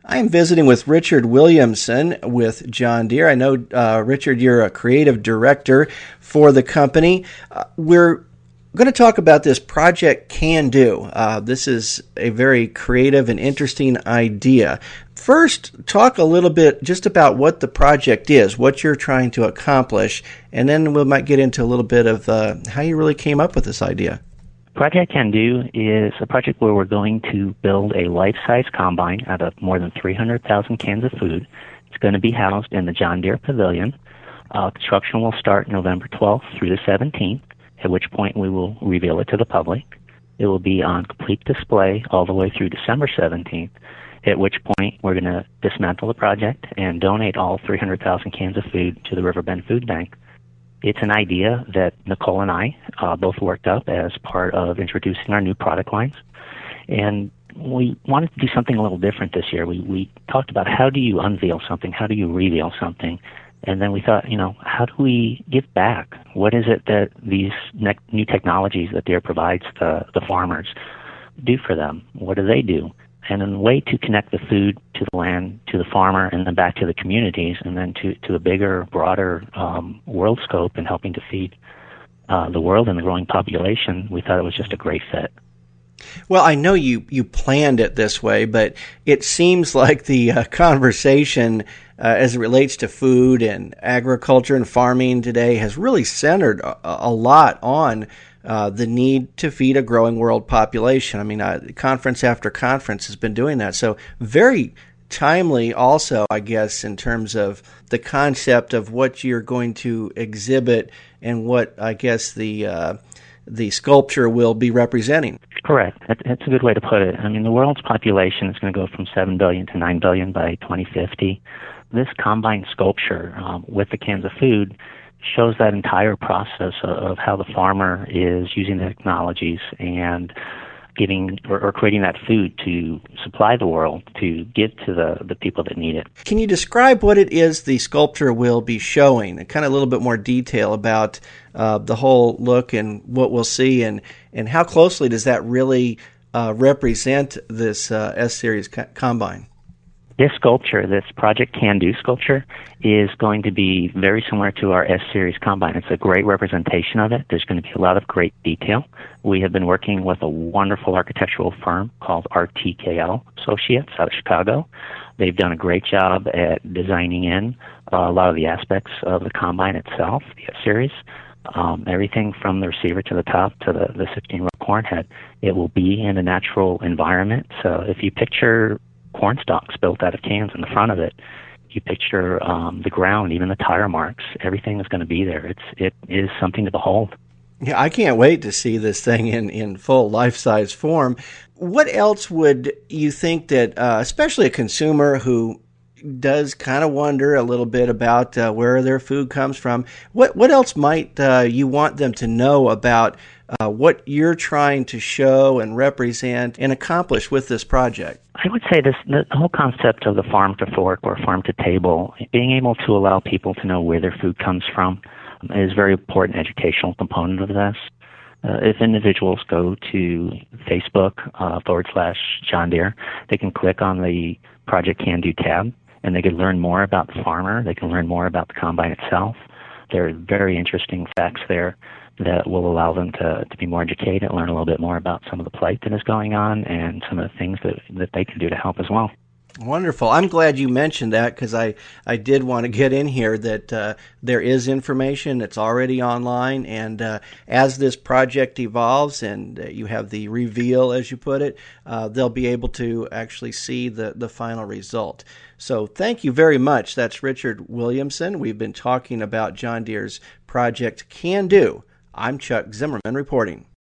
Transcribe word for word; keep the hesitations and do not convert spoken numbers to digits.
I am visiting with Richard Williamson with John Deere. I know, uh, Richard, you're a creative director for the company. Uh, we're going to talk about this Project Can Do. Uh, this is a very creative and interesting idea. First, talk a little bit just about what the project is, what you're trying to accomplish, and then we might get into a little bit of uh, how you really came up with this idea. Project Can Do is a project where we're going to build a life-size combine out of more than three hundred thousand cans of food. It's going to be housed in the John Deere Pavilion. Uh, construction will start November twelfth through the seventeenth, at which point we will reveal it to the public. It will be on complete display all the way through December seventeenth, at which point we're going to dismantle the project and donate all three hundred thousand cans of food to the Riverbend Food Bank. It's an idea that Nicole and I uh, both worked up as part of introducing our new product lines. And we wanted to do something a little different this year. We, we talked about how do you unveil something, how do you reveal something, and then we thought, you know, how do we give back? What is it that these ne- new technologies that Deere provides the, the farmers do for them? What do they do? And a way to connect the food to the land, to the farmer, and then back to the communities, and then to, to a bigger, broader um, world scope in helping to feed uh, the world and the growing population, we thought it was just a great fit. Well, I know you, you planned it this way, but it seems like the uh, conversation uh, as it relates to food and agriculture and farming today has really centered a, a lot on Uh, the need to feed a growing world population. I mean, uh, conference after conference has been doing that. So very timely also, I guess, in terms of the concept of what you're going to exhibit and what, I guess, the uh, the sculpture will be representing. Correct. That's a good way to put it. I mean, the world's population is going to go from seven billion to nine billion by twenty fifty. This combined sculpture um, with the cans of food shows that entire process of how the farmer is using the technologies and giving or, or creating that food to supply the world to give to the, the people that need it. Can you describe what it is the sculpture will be showing? Kind of a little bit more detail about uh, the whole look and what we'll see, and, and how closely does that really uh, represent this uh, S-Series co- combine? This sculpture, this Project Can Do sculpture, is going to be very similar to our S-Series combine. It's a great representation of it. There's going to be a lot of great detail. We have been working with a wonderful architectural firm called R T K L Associates out of Chicago. They've done a great job at designing in uh, a lot of the aspects of the combine itself, the S-Series. Um, everything from the receiver to the top to the, the sixteen-row corn head. It will be in a natural environment. So if you picture corn stalks built out of cans in the front of it, you picture um, the ground, even the tire marks, everything is going to be there. It's it is something to behold. Yeah, I can't wait to see this thing in, in full life-size form. What else would you think that, uh, especially a consumer who does kind of wonder a little bit about uh, where their food comes from, what what else might uh, you want them to know about uh, what you're trying to show and represent and accomplish with this project? I would say this: the whole concept of the farm to fork or farm to table, being able to allow people to know where their food comes from, is a very important educational component of this. Uh, if individuals go to Facebook uh, forward slash John Deere, they can click on the Project Can Do tab, and they can learn more about the farmer. They can learn more about the combine itself. There are very interesting facts there that will allow them to, to be more educated, learn a little bit more about some of the plight that is going on and some of the things that, that they can do to help as well. Wonderful. I'm glad you mentioned that, because I, I did want to get in here that uh, there is information that's already online, and uh, as this project evolves and uh, you have the reveal, as you put it, uh, they'll be able to actually see the, the final result. So thank you very much. That's Richard Williamson. We've been talking about John Deere's Project Can Do. I'm Chuck Zimmerman reporting.